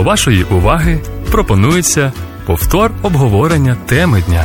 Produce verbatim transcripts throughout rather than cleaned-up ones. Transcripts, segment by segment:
До вашої уваги пропонується повтор обговорення теми дня.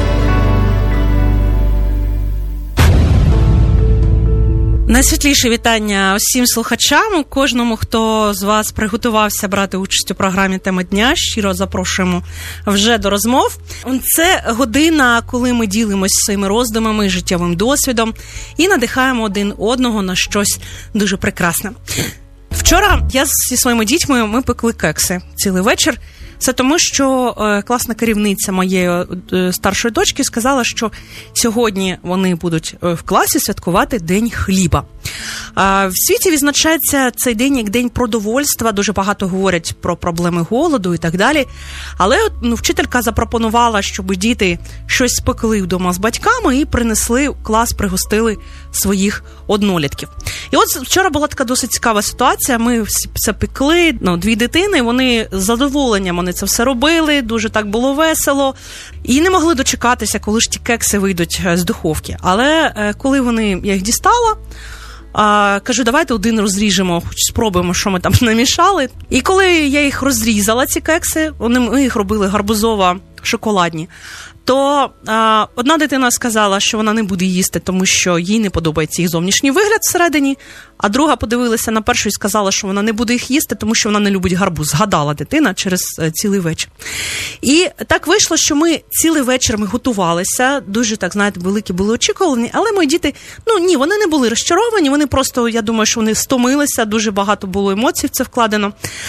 Найсвітліше вітання усім слухачам, кожному, хто з вас приготувався брати участь у програмі «Тема дня». Щиро запрошуємо вже до розмов. Це година, коли ми ділимося своїми роздумами, життєвим досвідом і надихаємо один одного на щось дуже прекрасне. Вчора я зі своїми дітьми, ми пекли кекси цілий вечір. Це тому, що е, класна керівниця моєї е, старшої дочки сказала, що сьогодні вони будуть е, в класі святкувати День хліба. Е, в світі відзначається цей день як День продовольства, дуже багато говорять про проблеми голоду і так далі. Але ну, вчителька запропонувала, щоб діти щось спекли вдома з батьками і принесли в клас, пригостили своїх однолітків. І от вчора була така досить цікава ситуація, ми все пекли, ну, дві дитини, вони з задоволенням вони це все робили, дуже так було весело. І не могли дочекатися, коли ж ті кекси вийдуть з духовки. Але коли вони, я їх дістала, а, кажу, давайте один розріжемо, хоч спробуємо, що ми там намішали. І коли я їх розрізала, ці кекси, вони, ми їх робили гарбузово-шоколадні, то а, одна дитина сказала, що вона не буде їсти, тому що їй не подобається їх зовнішній вигляд всередині, а друга подивилася на першу і сказала, що вона не буде їх їсти, тому що вона не любить гарбуз. Згадала дитина через а, цілий вечір. І так вийшло, що ми цілий вечір ми готувалися, дуже, так, знаєте, великі були очікування, але мої діти, ну ні, вони не були розчаровані, вони просто, я думаю, що вони стомилися, дуже багато було емоцій в це вкладено.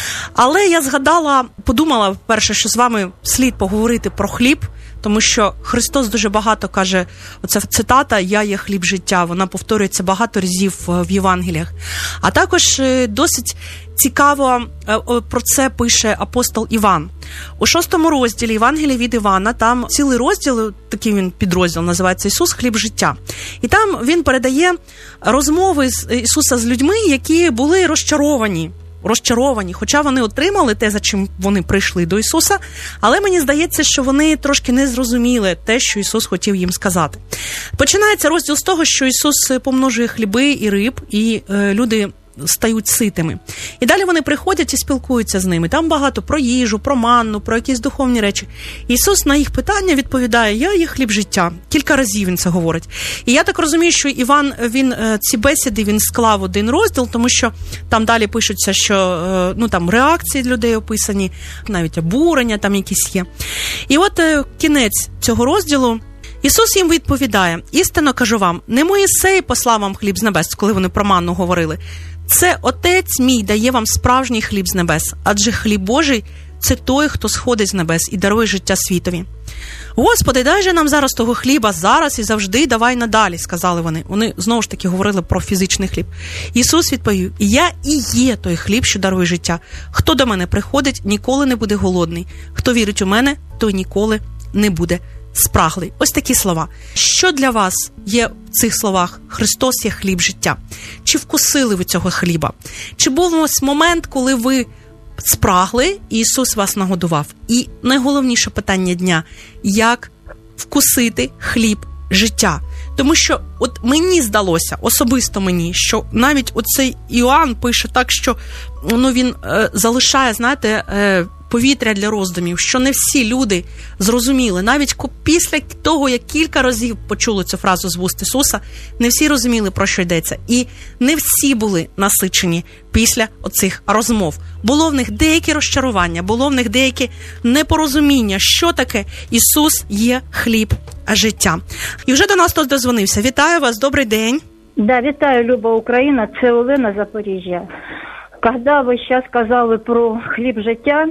Але я згадала, подумала, перше, що з вами слід поговорити про хліб, тому що Христос дуже багато каже, оця цитата «Я є хліб життя», вона повторюється багато разів в Євангеліях. А також досить цікаво про це пише апостол Іван. У шостому розділі Євангелія від Івана, там цілий розділ, такий він підрозділ, називається «Ісус – хліб життя». І там він передає розмови з Ісуса з людьми, які були розчаровані. розчаровані, хоча вони отримали те, за чим вони прийшли до Ісуса, але мені здається, що вони трошки не зрозуміли те, що Ісус хотів їм сказати. Починається розділ з того, що Ісус помножує хліби і риб, і е, люди стають ситими. І далі вони приходять і спілкуються з ними. Там багато про їжу, про манну, про якісь духовні речі. Ісус на їх питання відповідає: «Я є хліб життя». Кілька разів він це говорить. І я так розумію, що Іван, він ці бесіди він склав один розділ, тому що там далі пишуться, що ну там реакції людей описані, навіть обурення там якісь є. І от кінець цього розділу. Ісус їм відповідає: «Істинно кажу вам, не Моїсей послав вам хліб з небес», коли вони про манну говорили. «Це Отець мій дає вам справжній хліб з небес, адже хліб Божий – це той, хто сходить з небес і дарує життя світові». «Господи, дай же нам зараз того хліба, зараз і завжди, давай надалі», – сказали вони. Вони знову ж таки говорили про фізичний хліб. Ісус відповів: «Я і є той хліб, що дарує життя. Хто до мене приходить, ніколи не буде голодний. Хто вірить у мене, той ніколи не буде спраглий». Ось такі слова. Що для вас є в цих словах «Христос є хліб життя»? Чи вкусили ви цього хліба? Чи був ось момент, коли ви спрагли, і Ісус вас нагодував? І найголовніше питання дня – як вкусити хліб життя? Тому що от мені здалося, особисто мені, що навіть оцей Іоанн пише так, що ну, він е, залишає, знаєте, е, повітря для роздумів, що не всі люди зрозуміли. Навіть після того, як кілька разів почули цю фразу з вуст Ісуса, не всі розуміли, про що йдеться. І не всі були насичені після оцих розмов. Було в них деякі розчарування, було в них деякі непорозуміння, що таке Ісус є хліб життя. І вже до нас хтось дозвонився. Вітаю вас, добрий день. Да, вітаю, Люба Україна, це Олена, Запоріжжя. Когда ви зараз казали про хліб життя,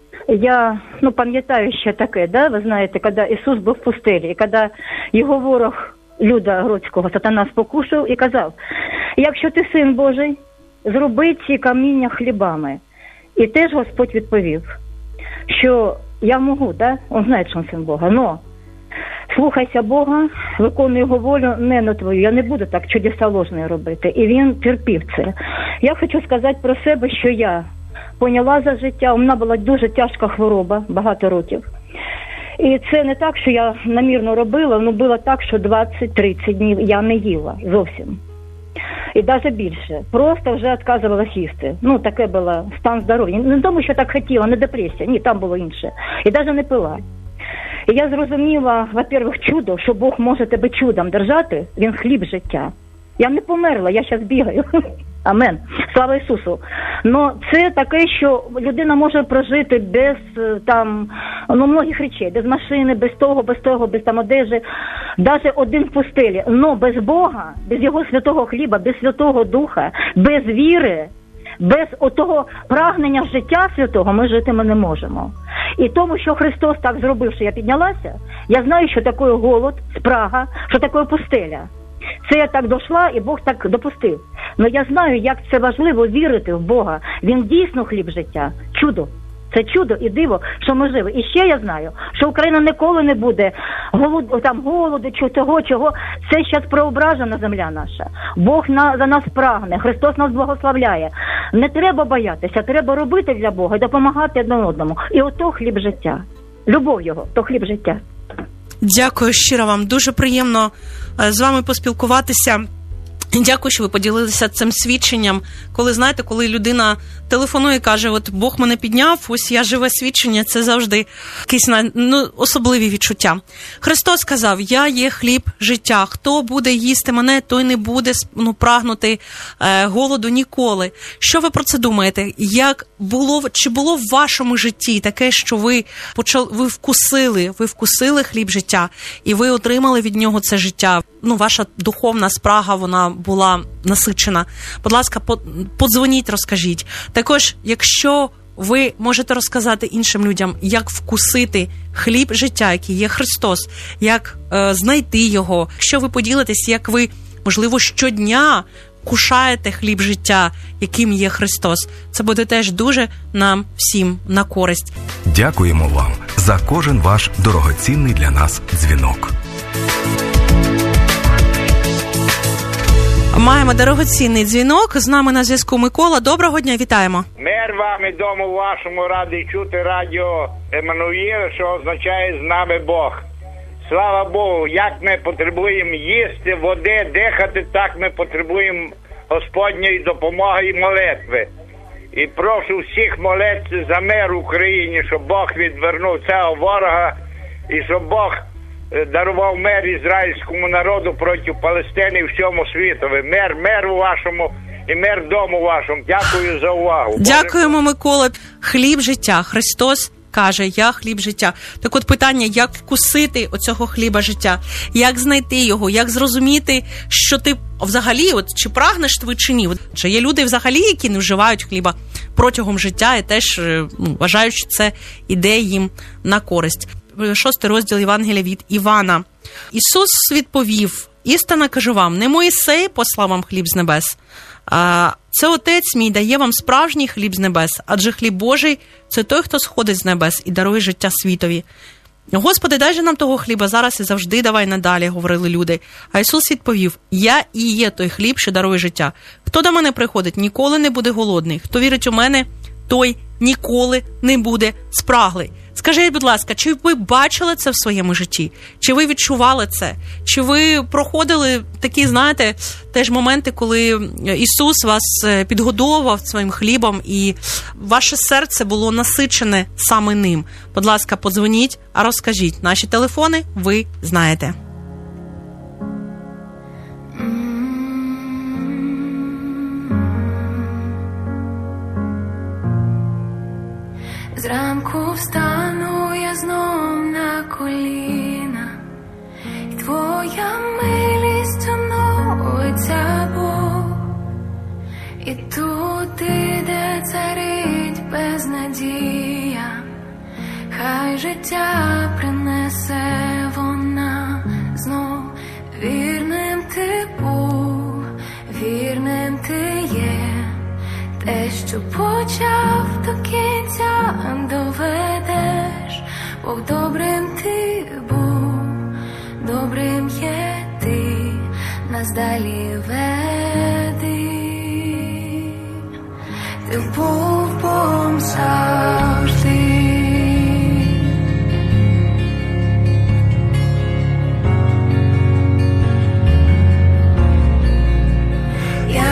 я, ну, пам'ятаю ще таке, да, ви знаєте, коли Ісус був в пустелі, і коли його ворог Люда Гродського, сатана, спокушав і казав: «Якщо ти син Божий, зроби ці каміння хлібами». І теж Господь відповів, що я можу, да, він знає, що він син Бога, но слухайся Бога, виконуй його волю, не на твою, я не буду так чудеса ложні робити. І він терпів це. Я хочу сказати про себе, що я поняла за життя, у мене була дуже тяжка хвороба, багато років. І це не так, що я намірно робила, але було так, що двадцять-тридцять днів я не їла зовсім. І навіть більше. Просто вже відказувалась їсти. Ну, таке було стан здоров'я. Не тому, що так хотіла, не депресія. Ні, там було інше. І навіть не пила. І я зрозуміла, во-первых, чудо, що Бог може тебе чудом держати, він хліб життя. Я не померла, я зараз бігаю. Амен. Слава Ісусу. Но це таке, що людина може прожити без там, ну, многих речей, без машини, без того, без того, без там одежі, навіть один в пустелі. Но без Бога, без Його святого хліба, без Святого Духа, без віри, без отого прагнення життя святого ми жити ми не можемо. І тому, що Христос так зробив, що я піднялася, я знаю, що таке голод, спрага, що таке пустеля. Це я так дійшла, і Бог так допустив. Але я знаю, як це важливо вірити в Бога. Він дійсно хліб життя. Чудо. Це чудо і диво, що ми живі. І ще я знаю, що Україна ніколи не буде голод, там, голоду, чи того, чого. Це зараз преображена земля наша. Бог на, за нас прагне, Христос нас благословляє. Не треба боятися, треба робити для Бога і допомагати один одному. І ото хліб життя. Любов Його, то хліб життя. Дякую щиро вам. Дуже приємно з вами поспілкуватися. Дякую, що ви поділилися цим свідченням. Коли, знаєте, коли людина телефонує і каже, от Бог мене підняв, ось я живе свідчення, це завжди якісь, ну, особливі відчуття. Христос сказав, я є хліб життя. Хто буде їсти мене, той не буде, ну, прагнути е, голоду ніколи. Що ви про це думаєте? Як було, чи було в вашому житті таке, що ви почали, ви вкусили, ви вкусили хліб життя, і ви отримали від нього це життя? Ну, ваша духовна спрага, вона була насичена. Будь ласка, подзвоніть, розкажіть. Також, якщо ви можете розказати іншим людям, як вкусити хліб життя, який є Христос, як е, знайти його, якщо ви поділитесь, як ви, можливо, щодня кушаєте хліб життя, яким є Христос, це буде теж дуже нам всім на користь. Дякуємо вам за кожен ваш дорогоцінний для нас дзвінок. Маємо дорогоцінний дзвінок. З нами на зв'язку Микола. Доброго дня, вітаємо. Мир вам і дому вашому, радий чути радіо Еммануїл, що означає «з нами Бог». Слава Богу, як ми потребуємо їсти, води, дихати, так ми потребуємо Господньої допомоги і молитви. І прошу всіх молитися за мир в Україні, щоб Бог відвернув цього ворога і щоб Бог дарував мир ізраїльському народу проти Палестини і всьому світові. Мир, мир у вашому і мир дому вашому. Дякую за увагу. Дякуємо, Микола. Хліб життя. Христос каже, я хліб життя. Так от питання, як вкусити оцього хліба життя? Як знайти його? Як зрозуміти, що ти взагалі, от, чи прагнеш ти чи ні? От, чи є люди взагалі, які не вживають хліба протягом життя і теж, ну, вважають, що це іде їм на користь. Шостий розділ Євангелія від Івана. Ісус відповів, істинно кажу вам, не Мойсей послав вам хліб з небес, а це Отець мій дає вам справжній хліб з небес, адже хліб Божий – це той, хто сходить з небес і дарує життя світові. Господи, дай же нам того хліба зараз і завжди давай надалі, говорили люди. А Ісус відповів, я і є той хліб, що дарує життя. Хто до мене приходить, ніколи не буде голодний. Хто вірить у мене, той ніколи не буде спраглий. Скажіть, будь ласка, чи ви бачили це в своєму житті? Чи ви відчували це? Чи ви проходили такі, знаєте, теж моменти, коли Ісус вас підгодовував своїм хлібом і ваше серце було насичене саме ним? Будь ласка, подзвоніть, а розкажіть. Наші телефони ви знаєте. Зранку встану я знов на коліна, і твоя милість оновиться, Бог. І туди, де царить безнадія, хай життя принесе вона знов. Вірним ти був, вірним ти є, те, що почав, до кінця доведеш. Бог добрим ти був, добрим є ти, нас далі веди. Ти був Богом завжди. Я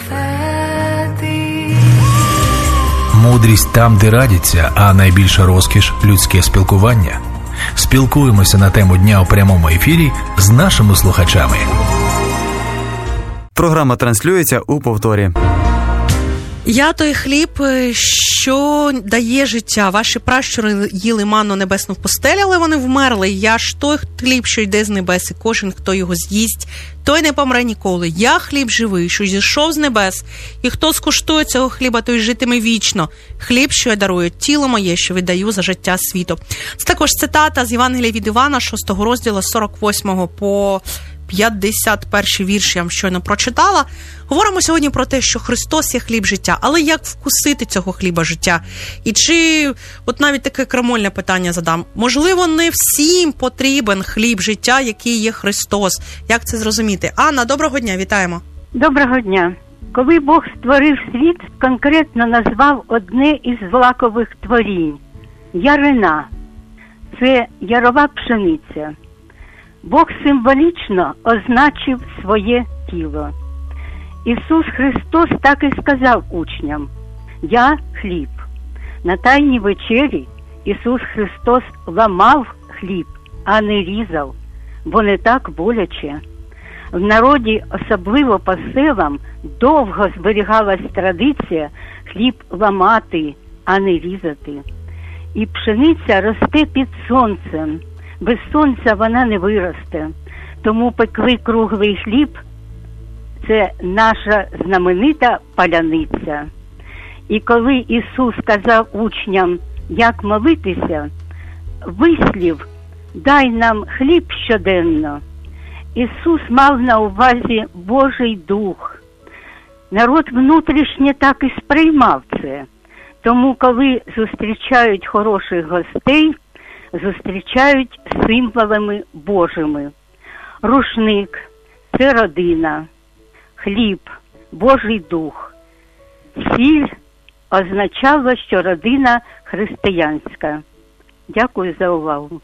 конфети. Мудрість там, де радяться, а найбільша розкіш – людське спілкування. Спілкуємося на тему дня у прямому ефірі з нашими слухачами. Програма транслюється у повторі. Я той хліб, що дає життя. Ваші пращури їли манну небесну в постелі, але вони вмерли. Я ж той хліб, що йде з небес, і кожен, хто його з'їсть, той не помре ніколи. Я хліб живий, що зійшов з небес, і хто скуштує цього хліба, той житиме вічно. Хліб, що я дарую, тіло моє, що віддаю за життя світу. Це також цитата з Євангелія від Івана, шостого розділу, сорок восьмого по п'ятдесят перший вірш я вам щойно прочитала. Говоримо сьогодні про те, що Христос є хліб життя, але як вкусити цього хліба життя? І чи, от навіть таке крамольне питання задам, можливо, не всім потрібен хліб життя, який є Христос? Як це зрозуміти? Анна, доброго дня, вітаємо. Доброго дня. Коли Бог створив світ, конкретно назвав одне із злакових творінь – ярина. Це ярова пшениця. Бог символічно означив своє тіло. Ісус Христос так і сказав учням: «Я хліб». На Тайній вечері Ісус Христос ламав хліб, а не різав, бо не так боляче. В народі, особливо по селам, довго зберігалась традиція хліб ламати, а не різати. І пшениця росте під сонцем. Без сонця вона не виросте. Тому пекли круглий хліб. Це наша знаменита паляниця. І коли Ісус сказав учням, як молитися, вислів «дай нам хліб щоденно», Ісус мав на увазі Божий Дух. Народ внутрішнє так і сприймав це. Тому, коли зустрічають хороших гостей, зустрічають символами Божими. Рушник – це родина, хліб – Божий Дух. Сіль означало, що родина християнська. Дякую за увагу.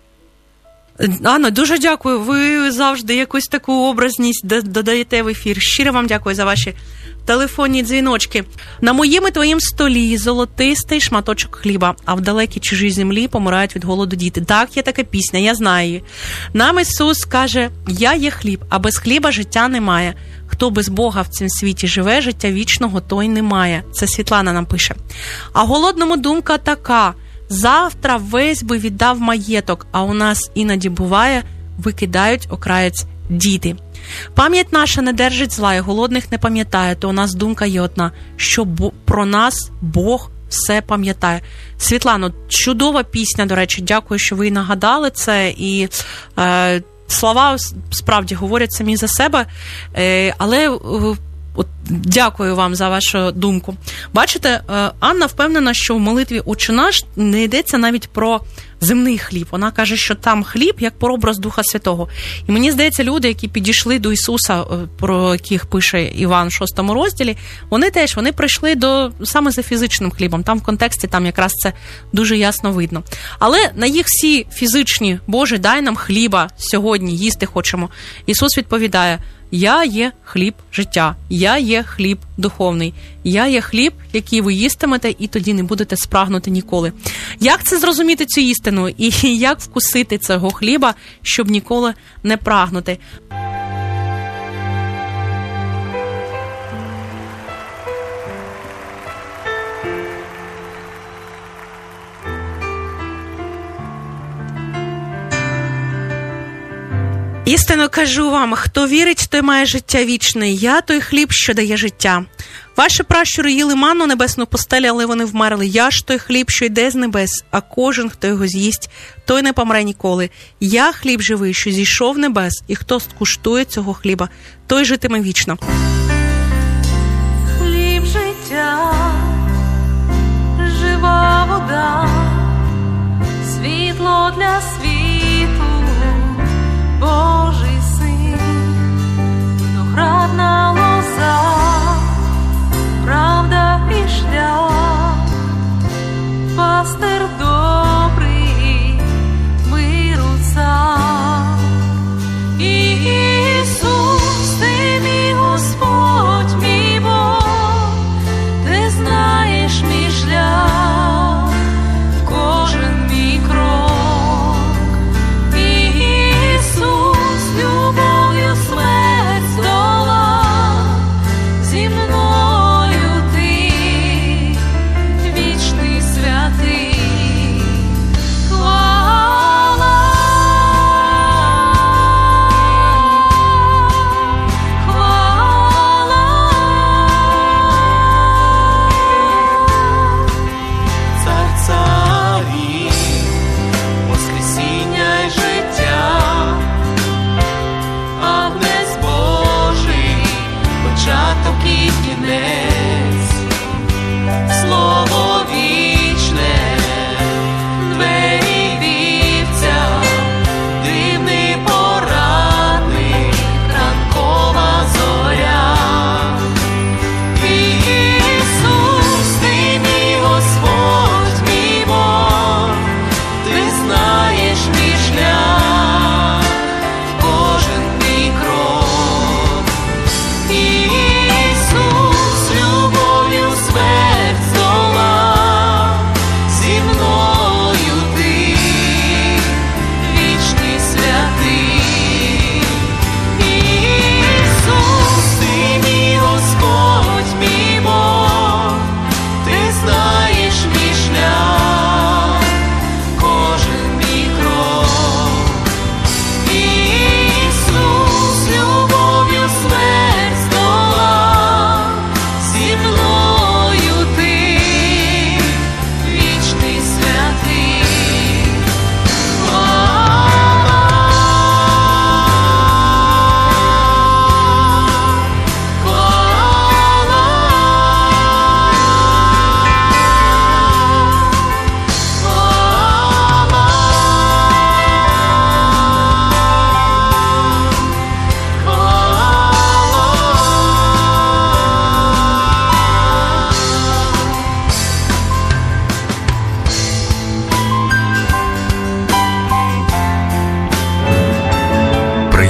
Анна, дуже дякую. Ви завжди якусь таку образність додаєте в ефір. Щиро вам дякую за ваші телефонні дзвіночки. На моєму твоїм столі золотистий шматочок хліба, а в далекій чужій землі помирають від голоду діти. Так, є така пісня, я знаю її. Нам Ісус каже: я є хліб, а без хліба життя немає. Хто без Бога в цьому світі живе, життя вічного той немає. Це Світлана нам пише. А голодному думка така: завтра весь би віддав маєток, а у нас іноді буває, викидають окраєць діти. Пам'ять наша не держить зла, і голодних не пам'ятає, то у нас думка є одна, що про нас Бог все пам'ятає. Світлано, чудова пісня, до речі, дякую, що ви нагадали це, і е, слова справді говорять самі за себе, е, але е, от, дякую вам за вашу думку. Бачите, Анна впевнена, що в молитві «Отче наш» не йдеться навіть про земний хліб. Вона каже, що там хліб як прообраз Духа Святого. І мені здається, люди, які підійшли до Ісуса, про яких пише Іван в шостому розділі, вони теж, вони прийшли до саме за фізичним хлібом. Там в контексті там якраз це дуже ясно видно. Але на їх всі фізичні: «Боже, дай нам хліба сьогодні, їсти хочемо», Ісус відповідає: «Я є хліб життя, я є хліб духовний, я є хліб, який ви їстимете, і тоді не будете спрагнути ніколи». Як це зрозуміти, цю істину, і як вкусити цього хліба, щоб ніколи не прагнути? Істинно кажу вам, хто вірить, той має життя вічне. Я той хліб, що дає життя. Ваші пращури їли манну небесну в постелі, але вони вмерли. Я ж той хліб, що йде з небес, а кожен, хто його з'їсть, той не помре ніколи. Я хліб живий, що зійшов в небес, і хто скуштує цього хліба, той житиме вічно. Хліб життя, жива вода, світло для світу, Божий син, виноградна лоза, правда і шлях, пастир добрий, миру цар. Ісус, ти мій Господь, мій Бог,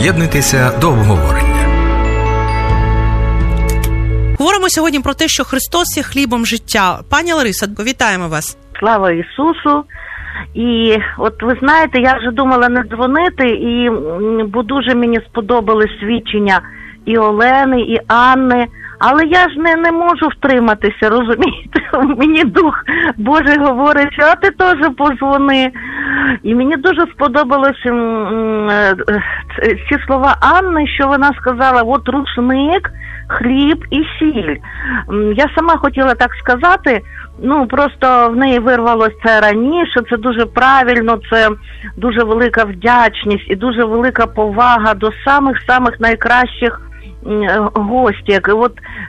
Приєднуйтеся до обговорення. Говоримо сьогодні про те, що Христос є хлібом життя. Пані Ларисо, вітаємо вас. Слава Ісусу. І от ви знаєте, я вже думала не дзвонити, і бо дуже мені сподобали свідчення і Олени, і Анни, але я ж не, не можу втриматися, розумієте? Мені Дух Божий говорить, що а ти теж позвони. І мені дуже сподобалось ці слова Анни, що вона сказала, от рушник, хліб і сіль. Я сама хотіла так сказати, ну, просто в неї вирвалося це раніше, це дуже правильно, це дуже велика вдячність і дуже велика повага до самих-самих найкращих гостей. От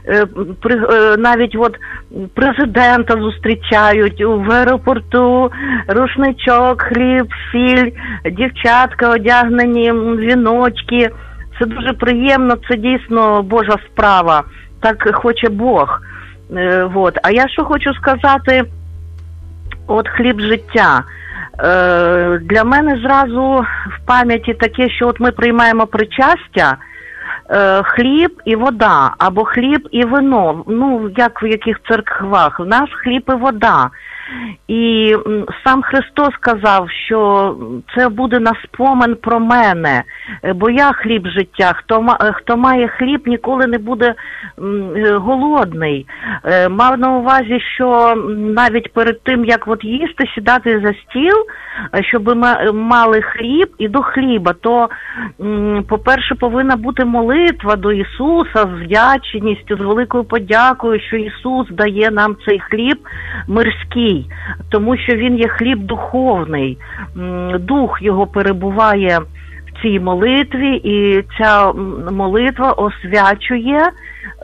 навіть от президента зустрічають в аеропорту, рушничок, хліб, сіль, дівчатка одягнені, віночки. Це дуже приємно, це дійсно Божа справа. Так хоче Бог. Вот. А я що хочу сказати, от хліб життя. Е, для мене зразу в пам'яті таке, що от ми приймаємо причастя, е, хліб і вода, або хліб і вино, ну, як в яких церквах, в нас хліб і вода. І сам Христос сказав, що це буде на спомин про мене, бо я хліб життя, хто, хто має хліб, ніколи не буде голодний. Мав на увазі, що навіть перед тим, як от їсти, сідати за стіл, щоб ми мали хліб і до хліба, то, по-перше, повинна бути молитва до Ісуса з вдячністю, з великою подякою, що Ісус дає нам цей хліб мирський. Тому що він є хліб духовний, дух його перебуває в цій молитві, і ця молитва освячує е,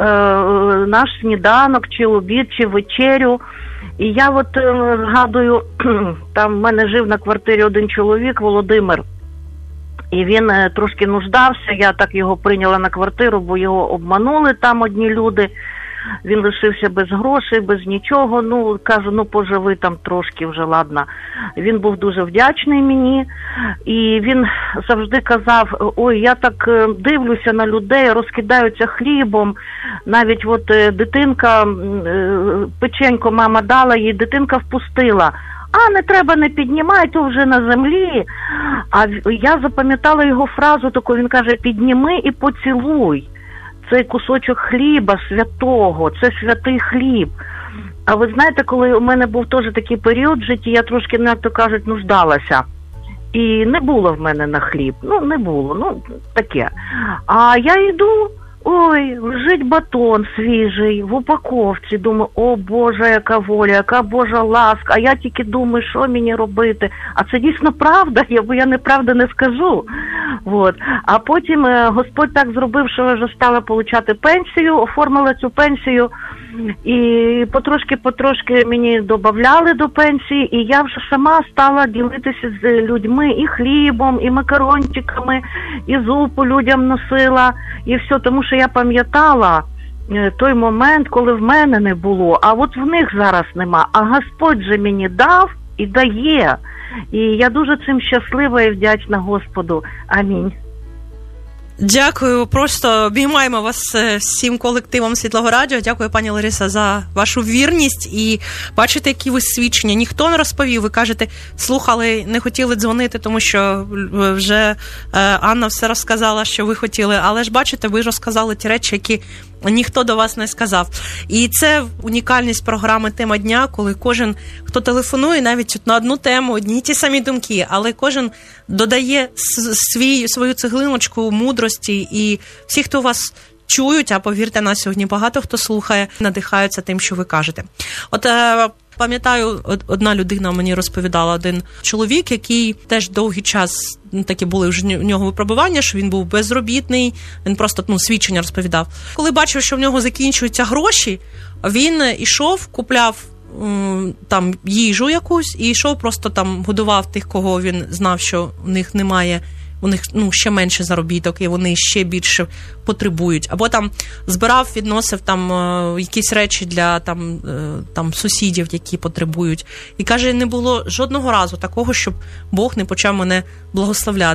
наш сніданок, чи обід, чи вечерю. І я от е, згадую, там в мене жив на квартирі один чоловік, Володимир, і він е, трошки нуждався, я так його прийняла на квартиру, бо його обманули там одні люди. Він лишився без грошей, без нічого, ну, кажу, ну, поживи там трошки вже, ладно. Він був дуже вдячний мені, і він завжди казав, ой, я так дивлюся на людей, розкидаються хлібом, навіть от дитинка, печенько мама дала їй, дитинка впустила. А, не треба, не піднімай, то вже на землі. А я запам'ятала його фразу таку, він каже, підніми і поцілуй. Цей кусочок хліба святого, це святий хліб. А ви знаєте, коли у мене був теж такий період в житті, я трошки, як то кажуть, нуждалася. І не було в мене на хліб. Ну, не було, ну, таке. А я йду, ой, лежить батон свіжий в упаковці. Думаю, о, Боже, яка воля, яка Божа ласка. А я тільки думаю, що мені робити. А це дійсно правда, бо я неправду не скажу. Вот. А потім Господь так зробив, що я вже стала получати пенсію, оформила цю пенсію, і потрошки-потрошки мені додавали до пенсії, і я вже сама стала ділитися з людьми і хлібом, і макарончиками, і зупу людям носила, і все, тому що я пам'ятала той момент, коли в мене не було, а от в них зараз нема, а Господь же мені дав і дає. І я дуже цим щаслива і вдячна Господу. Амінь. Дякую. Просто обіймаємо вас всім колективом Світлого Радіо. Дякую, пані Лариса, за вашу вірність. І бачите, які ви свідчення. Ніхто не розповів. Ви кажете, слухали, не хотіли дзвонити, тому що вже Анна все розказала, що ви хотіли. Але ж бачите, ви розказали ті речі, які ніхто до вас не сказав. І це унікальність програми «Тема дня», коли кожен, хто телефонує, навіть на одну тему, одні й ті самі думки, але кожен додає свій, свою цеглиночку мудрості, і всі, хто вас чують, а повірте, нас сьогодні багато хто слухає, надихаються тим, що ви кажете. От пам'ятаю, одна людина мені розповідала, один чоловік, який теж довгий час, такі були вже в нього випробування, що він був безробітний, він просто, ну, свідчення розповідав. Коли бачив, що в нього закінчуються гроші, він ішов, купляв там їжу якусь і йшов, просто там годував тих, кого він знав, що у них немає, у них, ну, ще менше заробіток, і вони ще більше потребують. Або там збирав, відносив там якісь речі для там, там сусідів, які потребують. І каже, не було жодного разу такого, щоб Бог не почав мене благословляти.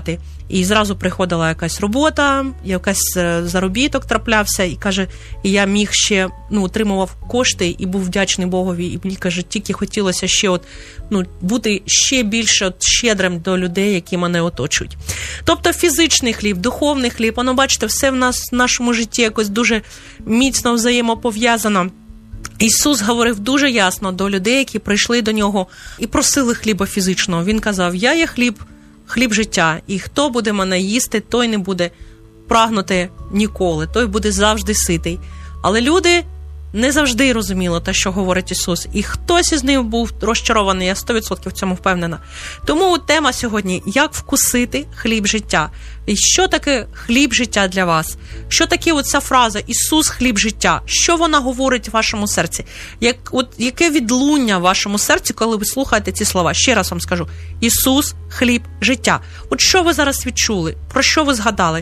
І зразу приходила якась робота, якась заробіток траплявся, і каже, і я міг ще, ну, отримував кошти і був вдячний Богові, і мені, каже, тільки хотілося ще от, ну, бути ще більше от, щедрим до людей, які мене оточують. Тобто фізичний хліб, духовний хліб, воно, бачите, все в нас, в нашому житті якось дуже міцно взаємопов'язано. Ісус говорив дуже ясно до людей, які прийшли до нього і просили хліба фізичного. Він казав, я є хліб, хліб життя, і хто буде мене їсти, той не буде прагнути ніколи, той буде завжди ситий. Але люди не завжди розуміли те, що говорить Ісус. І хтось із них був розчарований, я сто відсотків в цьому впевнена. Тому тема сьогодні – як вкусити хліб життя. І що таке хліб життя для вас? Що таке оця фраза «Ісус – хліб життя»? Що вона говорить в вашому серці? Як, от, яке відлуння в вашому серці, коли ви слухаєте ці слова? Ще раз вам скажу. Ісус – хліб життя. От що ви зараз відчули? Про що ви згадали?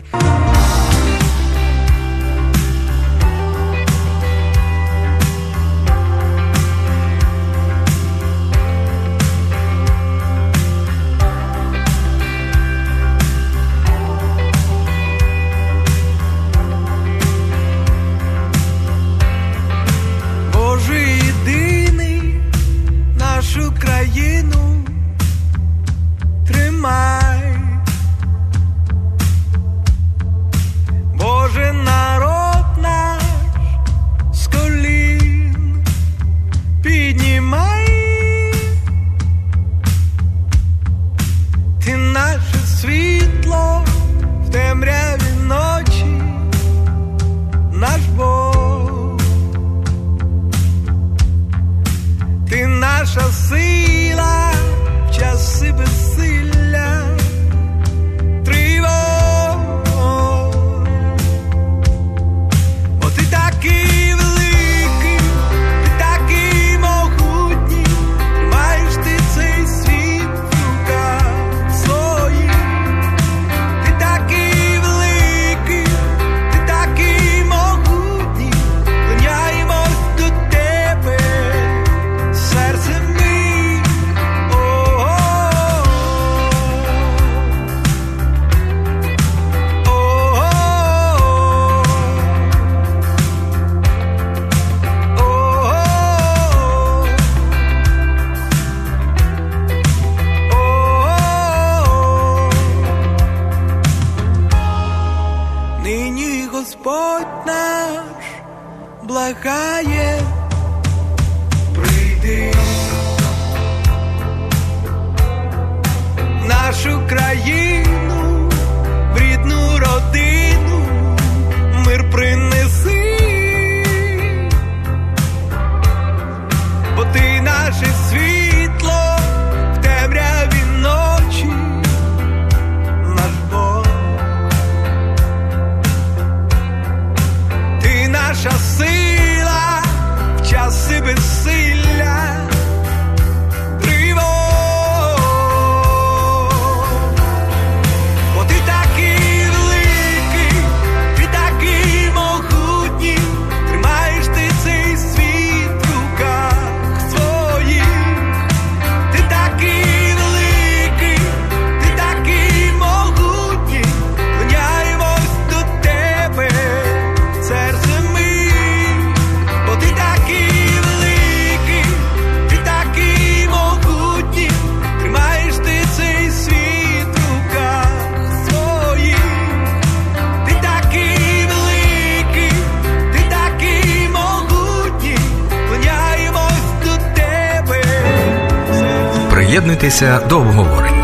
Україну тримай, Боже, народ наш з колін піднімай, ти наше світло в темряві ночі, наш Бог, ти наша сила в часи безсилля, тривог, бо ти такий великий, ти такий могутній, маєш ти цей світ в руках своїх, ти такий великий, ти такий могутній, клоняємось до тебе, серце мій, о-о-о, нині Господь наш благає, прийди в нашу країну, в рідну родину, мир принеси, бо ти наше світло в темряві ночі, наш Бог, ти наша сила в часи безсилля, тривог, бо ти такий великий, ти такий могутній, тримаєш ти цей світ в руках своїх, ти такий великий, ти такий могутній, клоняємось до тебе, серце мій, бо ти такий великий, ти такий могутній, тримаєш ти цей світ в руках своїх, ти такий великий, ти такий могутній, клоняємось до тебе. Приєднуйтеся до обговорення.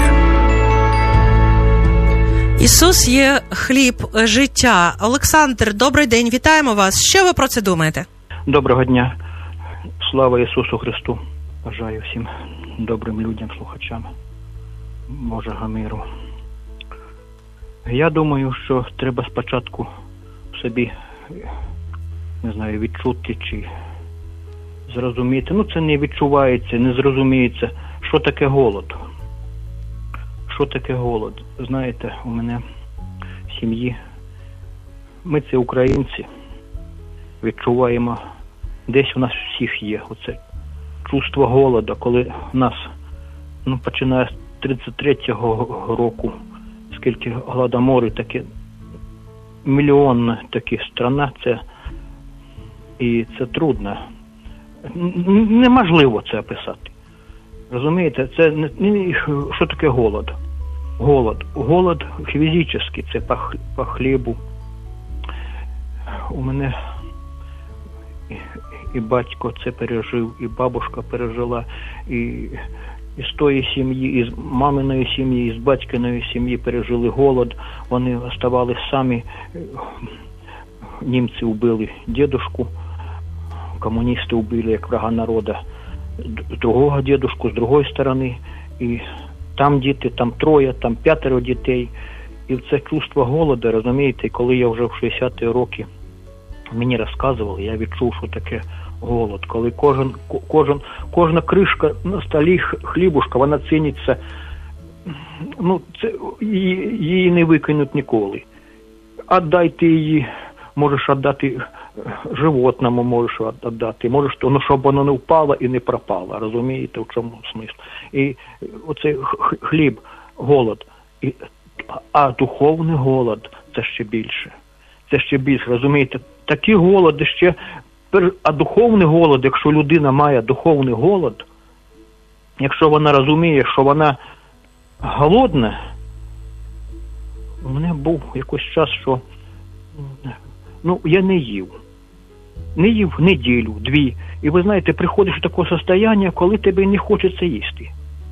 Ісус є хліб життя. Олександр, добрий день, вітаємо вас. Що ви про це думаєте? Доброго дня. Слава Ісусу Христу. Бажаю всім добрим людям, слухачам Божого миру. Я думаю, що треба спочатку в собі, не знаю, відчути чи зрозуміти. Ну, це не відчувається, не зрозуміється, що таке голод. Що таке голод? Знаєте, у мене в сім'ї, ми це українці, відчуваємо, десь у нас всіх є оце чувство голоду, коли нас, ну, починає з тридцять третього року, оскільки Голодомори таке мільйонна такі страна, це і це трудно. Неможливо це описати. Розумієте, це не, не що таке голод? Голод. Голод фізичний, це по, по хлібу. У мене і, і батько це пережив, і бабушка пережила, і, і з тої сім'ї, і з маминої сім'ї, і з батькиної сім'ї пережили голод. Вони оставались самі. Німці вбили дідушку, комуністи вбили як врага народу другого дідушку з другої сторони, і там діти, там троє, там п'ятеро дітей. І це чувство голоду, розумієте, коли я вже в шістдесяті роки мені розказували, я відчув, що таке голод. Коли кожен, кожен, кожна кришка на столі хлібушка, вона ціниться, ну, це, її, її не викинуть ніколи. Отдайте її, можеш віддати животному, можеш віддати, можеш, ну, щоб воно не впало і не пропало, розумієте, в чому смисл. І оцей хліб, голод, і, а духовний голод – це ще більше. Це ще більше, розумієте, такі голоди ще, а духовний голод, якщо людина має духовний голод, якщо вона розуміє, що вона голодна, у мене був якийсь час, що, ну, я не їв. Не їв неділю, дві. І ви знаєте, приходиш в таке состояння, коли тебе не хочеться їсти.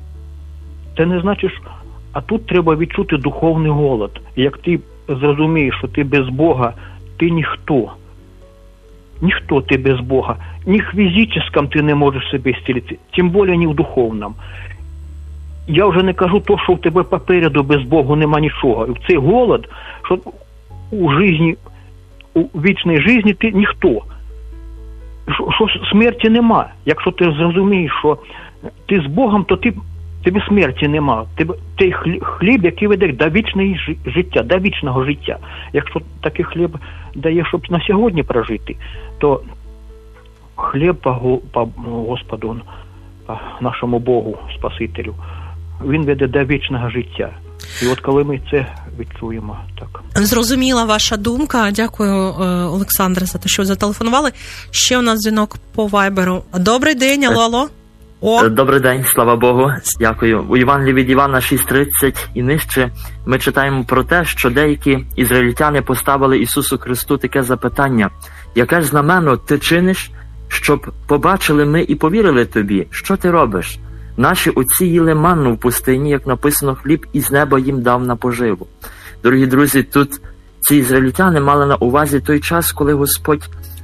Це не значить, а тут треба відчути духовний голод. І як ти зрозумієш, що ти без Бога, ти ніхто. Ніхто ти без Бога. Ні в фізичному ти не можеш себе зцілити, тим більше ні в духовному. Я вже не кажу то, що в тебе попереду без Бога нема нічого. І в цей голод, що у житті, у вічній житті ти ніхто. Що, що смерті нема. Якщо ти зрозумієш, що ти з Богом, то ти, тобі смерті нема. Тебе, той хліб, який веде до вічного життя, до вічного життя. Якщо такий хліб дає, щоб на сьогодні прожити, то хліб по, по Господу, по нашому Богу, Спасителю, він веде до вічного життя. І от коли ми це відчуємо, так. Зрозуміла ваша думка. Дякую, Олександре, за те, що ви зателефонували. Ще у нас дзвінок по Вайберу. Добрий день, алло, алло. О. Добрий день, слава Богу. Дякую. У Євангелії від Івана шість тридцять і нижче ми читаємо про те, що деякі ізраїльтяни поставили Ісусу Христу таке запитання: яке ж знамено ти чиниш, щоб побачили ми і повірили тобі? Що ти робиш? Наші отці їли манну в пустині, як написано, хліб із неба їм дав на поживу. Дорогі друзі, тут ці ізраїльтяни мали на увазі той час, коли Господь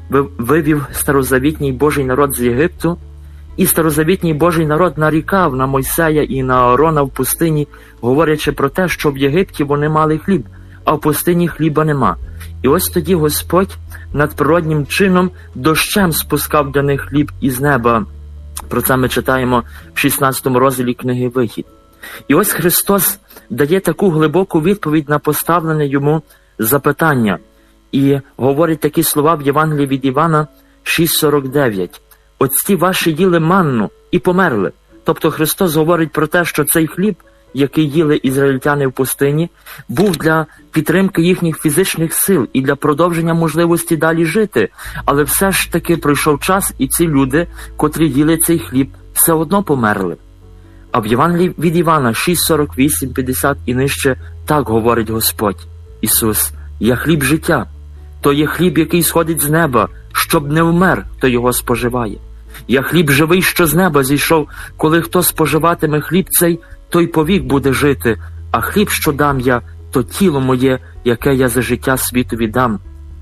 вивів старозавітній Божий народ з Єгипту, і старозавітній Божий народ нарікав на Мойсея і на Аарона в пустині, говорячи про те, що в Єгипті вони мали хліб, а в пустині хліба нема. І ось тоді Господь надприроднім чином дощем спускав для них хліб із неба. Про це ми читаємо в шістнадцятому розділі книги «Вихід». І ось Христос дає таку глибоку відповідь на поставлене йому запитання. І говорить такі слова в Євангелії від Івана шість сорок дев'ять. «Отці ваші їли манну і померли». Тобто Христос говорить про те, що цей хліб, який їли ізраїльтяни в пустині, був для підтримки їхніх фізичних сил і для продовження можливості далі жити. Але все ж таки пройшов час, і ці люди, котрі їли цей хліб, все одно померли. А в Євангелії від Івана шість сорок вісім п'ятдесят і нижче так говорить Господь Ісус: «Я хліб життя, то є хліб, який сходить з неба, щоб не вмер, хто його споживає. Я хліб живий, що з неба зійшов, коли хто споживатиме хліб цей, той повік буде жити, а хліб, що дам я, то тіло моє, яке я за життя світові дам».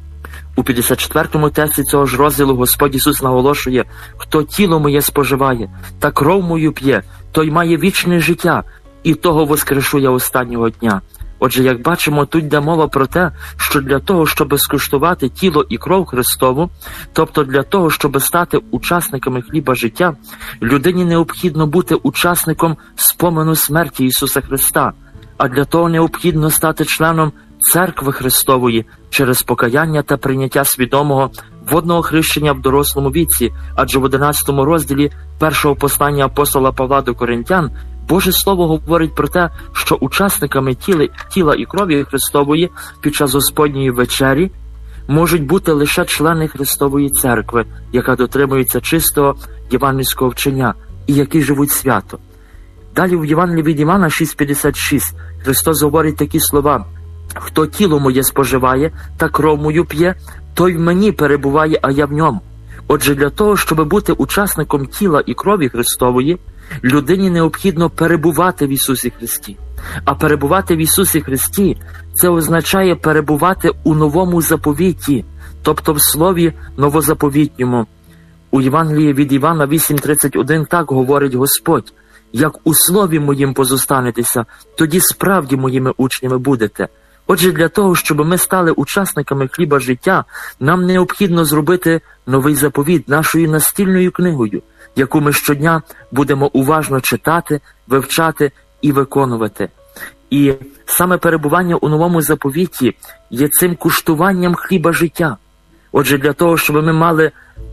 У п'ятдесят четвертому тексті цього ж розділу Господь Ісус наголошує: «Хто тіло моє споживає та кров мою п'є, той має вічне життя, і того воскрешу я останнього дня». Отже, як бачимо, тут йде мова про те, що для того, щоб скуштувати тіло і кров Христову, тобто для того, щоб стати учасниками хліба життя, людині необхідно бути учасником спомену смерті Ісуса Христа, а для того необхідно стати членом Церкви Христової через покаяння та прийняття свідомого водного хрещення в дорослому віці, адже в одинадцятому розділі першого послання апостола Павла до Коринтян Боже Слово говорить про те, що учасниками тіла, тіла і крові Христової під час Господньої вечері можуть бути лише члени Христової церкви, яка дотримується чистого євангельського вчення і які живуть свято. Далі в Євангелії від Івана шість п'ятдесят шість Христос говорить такі слова: «Хто тіло моє споживає та кров мою п'є, той в мені перебуває, а я в ньому». Отже, для того, щоб бути учасником тіла і крові Христової, людині необхідно перебувати в Ісусі Христі. А перебувати в Ісусі Христі – це означає перебувати у новому заповіті, тобто в слові новозаповітньому. У Євангелії від Івана вісім тридцять один так говорить Господь: «Як у слові моїм позостанетеся, тоді справді моїми учнями будете». Отже, для того, щоб ми стали учасниками хліба життя, нам необхідно зробити новий заповіт нашою настільною книгою, яку ми щодня будемо уважно читати, вивчати і виконувати. І саме перебування у новому заповіті є цим куштуванням хліба життя. Отже, для того, щоб ми мали,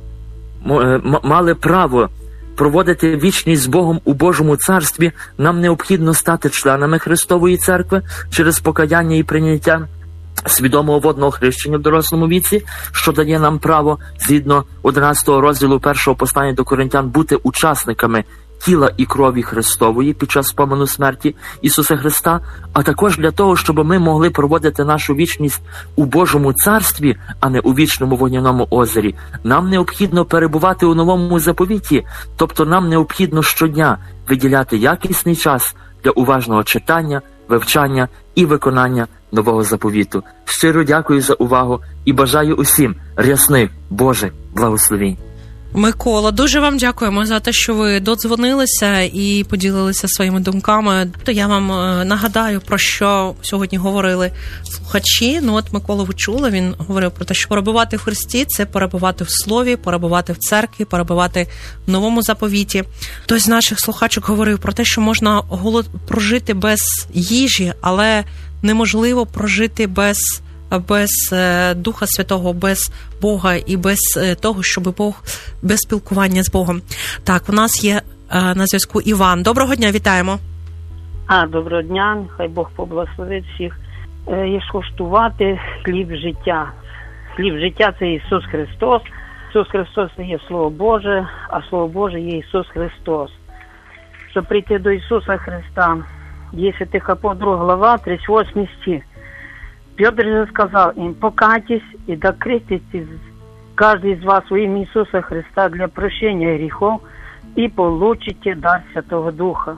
мали право проводити вічність з Богом у Божому Царстві, нам необхідно стати членами Христової Церкви через покаяння і прийняття свідомого водного хрещення в дорослому віці, що дає нам право, згідно одинадцятого розділу першого послання до Коринтян, бути учасниками тіла і крові Христової під час спомену смерті Ісуса Христа, а також для того, щоб ми могли проводити нашу вічність у Божому Царстві, а не у вічному вогняному озері. Нам необхідно перебувати у новому заповіті, тобто нам необхідно щодня виділяти якісний час для уважного читання, вивчання і виконання нового заповіту. Щиро дякую за увагу і бажаю усім рясних Божих благословень. Микола, дуже вам дякуємо за те, що ви додзвонилися і поділилися своїми думками. То я вам нагадаю, про що сьогодні говорили слухачі. Ну от Миколу ви чули, він говорив про те, що перебувати в Христі – це перебувати в Слові, перебувати в церкві, перебувати в новому заповіті. Хтось з наших слухачок говорив про те, що можна голод прожити без їжі, але неможливо прожити без без Духа Святого, без Бога і без того, щоб Бог, без спілкування з Богом. Так, у нас є на зв'язку Іван. Доброго дня, вітаємо. А, доброго дня, хай Бог поблагословить всіх. Є скуштувати хліб життя. Хліб життя – це Ісус Христос. Ісус Христос – це є Слово Боже, а Слово Боже є Ісус Христос. Щоб прийти до Ісуса Христа, є Святих Апостолів, друга глава, тридцять восьмий стих. Петр же сказал им: «Покайтесь и докреститесь каждый из вас во имя Иисуса Христа для прощения грехов и получите дар Святого Духа».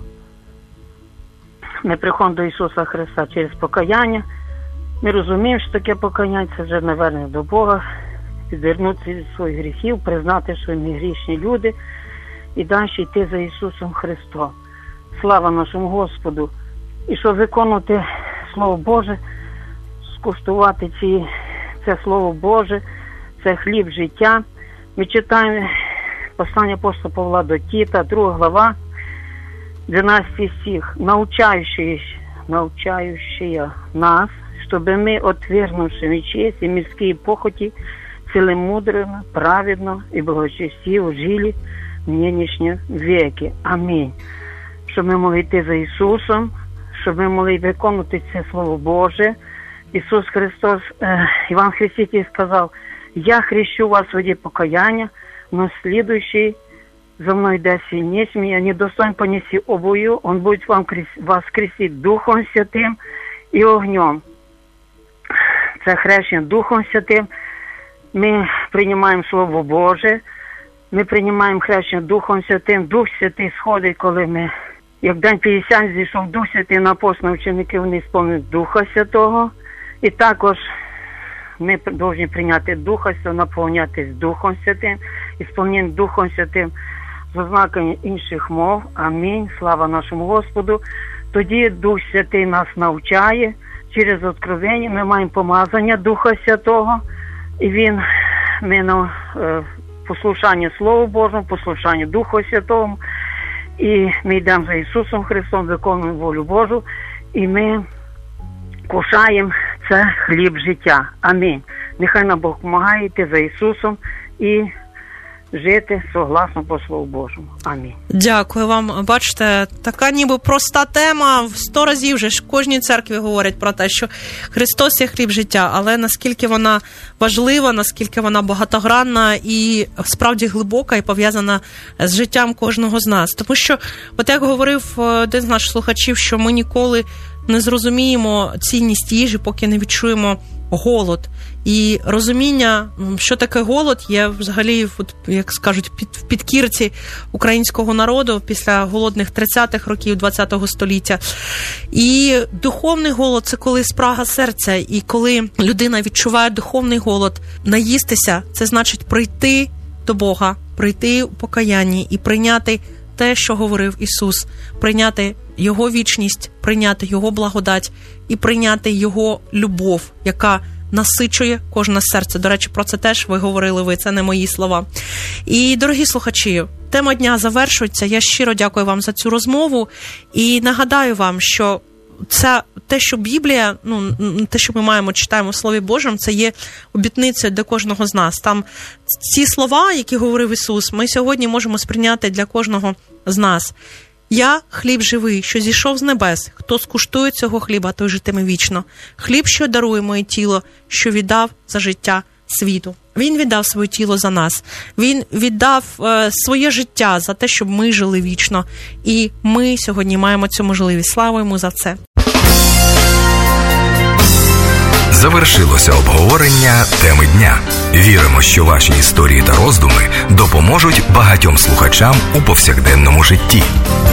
Ми приходимо до Ісуса Христа через покаяння. Ми розуміємо, що таке покаяння – це вже навернення до Бога, відвернутися від своїх гріхів, признати, що ми грішні люди і далі йти за Ісусом Христом. Слава нашому Господу! І щоб виконувати Слово Боже, скуштувати ці, це Слово Боже, це хліб життя. Ми читаємо послання апостола Павла до Тіта, друга глава, дванадцятий стих. «Научающие, научающие нас, чтобы мы, отвергнувши мечесть и мирские похоти, целомудренно, праведно и благочестиво жили в нынешнем веке». Амінь. Щоб ми могли йти за Ісусом, щоб ми могли виконувати це Слово Боже. Ісус Христос, э, Іван Хреститель сказав: «Я хрещу вас в воде покаяния, но следующий за мной да сильнее меня, недостоин понести обую, он будет вам вас крестить Духом Святим і огнем». Це хрещення Духом Святим. Ми приймаємо Слово Боже, ми приймаємо хрещення Духом Святим. Дух Святий сходить, коли ми, як день П'ятдесят зійшов Дух Святий на апостолів, ученики, вони сповнюють Духа Святого. І також ми повинні прийняти Духа Святого, наповнятися Духом Святим, і сповнені Духом Святим з ознаками інших мов. Амінь. Слава нашому Господу. Тоді Дух Святий нас навчає через откровення. Ми маємо помазання Духа Святого, і Він, ми на е, послушання Слову Божому, послушання Духу Святому, і ми йдемо за Ісусом Христом, виконуємо волю Божу, і ми кушаємо це хліб життя. Амінь. Нехай нам Бог допомагає йти за Ісусом і жити согласно по Слову Божому. Амінь. Дякую вам. Бачите, така ніби проста тема. В сто разів вже ж в кожній церкві говорять про те, що Христос є хліб життя, але наскільки вона важлива, наскільки вона багатогранна і справді глибока і пов'язана з життям кожного з нас. Тому що, от як говорив один з наших слухачів, що ми ніколи не зрозуміємо цінність їжі, поки не відчуємо голод. І розуміння, що таке голод, є взагалі, от, як скажуть, під, в підкірці українського народу після голодних тридцятих років ХХ століття. І духовний голод – це коли спрага серця, і коли людина відчуває духовний голод, наїстися – це значить прийти до Бога, прийти у покаянні і прийняти те, що говорив Ісус, прийняти Його вічність, прийняти Його благодать і прийняти Його любов, яка насичує кожне серце. До речі, про це теж ви говорили ви, це не мої слова. І, дорогі слухачі, тема дня завершується. Я щиро дякую вам за цю розмову і нагадаю вам, що це те, що Біблія, ну, те, що ми маємо, читаємо в Слові Божому, це є обітницею для кожного з нас. Там ці слова, які говорив Ісус, ми сьогодні можемо сприйняти для кожного з нас. «Я – хліб живий, що зійшов з небес. Хто скуштує цього хліба, той житиме вічно. Хліб, що дарує моє тіло, що віддав за життя світу». Він віддав своє тіло за нас. Він віддав е, своє життя за те, щоб ми жили вічно. І ми сьогодні маємо цю можливість. Слава йому за це. Завершилося обговорення теми дня. Віримо, що ваші історії та роздуми допоможуть багатьом слухачам у повсякденному житті.